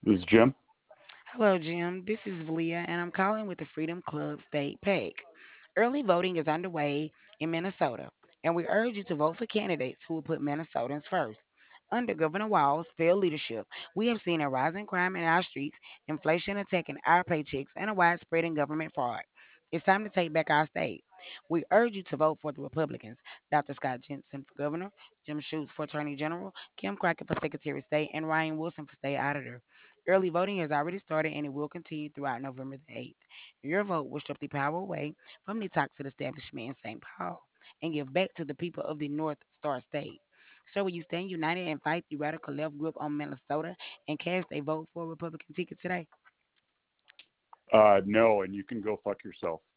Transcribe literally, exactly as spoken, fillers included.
This is Jim. Hello, Jim. This is Valia, and I'm calling with the Freedom Club State PAC. Early voting is underway in Minnesota, and we urge you to vote for candidates who will put Minnesotans first. Under Governor Walz's failed leadership, we have seen a rise in crime in our streets, inflation attacking our paychecks, and a widespread in government fraud. It's time to take back our state. We urge you to vote for the Republicans, Doctor Scott Jensen for governor, Jim Schutz for attorney general, Kim Crockett for secretary of state, and Ryan Wilson for state auditor. Early voting has already started and it will continue throughout November the eighth. Your vote will strip the power away from the toxic establishment in Saint Paul and give back to the people of the North Star State. So will you stand united and fight the radical left grip on Minnesota and cast a vote for a Republican ticket today? Uh, no, and you can go fuck yourself.